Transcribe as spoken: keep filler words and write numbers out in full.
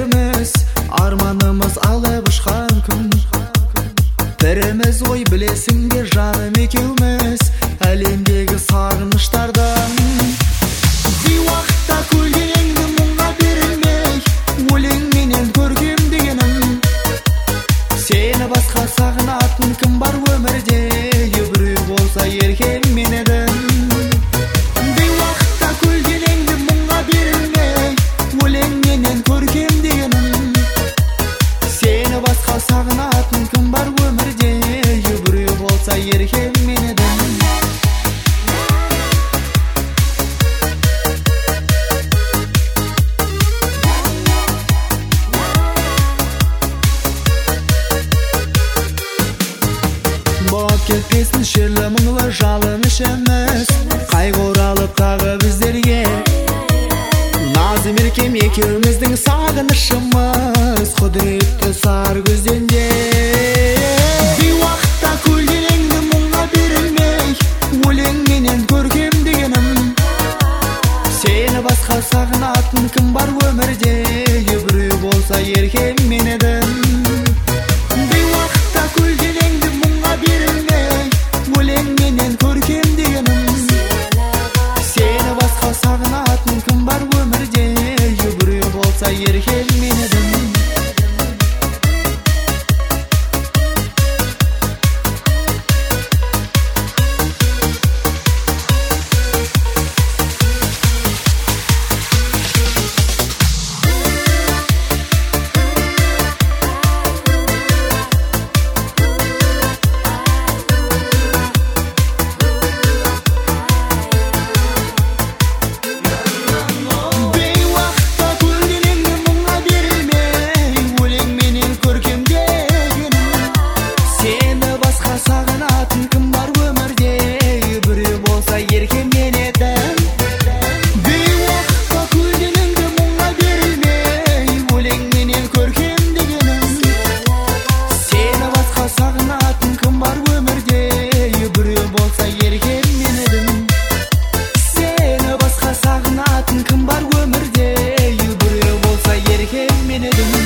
екеуміз, арманымыз алып ұшқан күн. Біріміз ой білесің бе жаным екеуміз, әлемдегі сағыныштардан. Бейуақытта көлденеңді мұңға берілмей, өлеңменен көргем дегенім. Сені басқа сағынатын кім бар өмірде, біреу болса еркем мен едім. Бейуақытта көлденеңді мұңға берілмей, өлеңменен көргем дегенім. Сені басқа сағынатын кім бар өмірде, біреу болса еркем мен едім. Болып кетпесін шерлі мұңлы жалын ішіміз, қайғы оралып тағы біздерге. Назым еркем екеуміздің сағынышымыз, құдіретті сар көзденде. Бейуақытта көлденеңді мұңға берілмей, өлеңменен көргем дегенім. Сені басқа сағынатын кім бар өмірде, біреу болса еркем мен едім. Бейуақытта көлденеңді мұңға берілмей, өлеңменен көргем дегенім. Сені басқа сағынатын кім бар өмірде, біреу болса еркем мен едім. Kім бар өмірде, біреу болса еркем мен едім.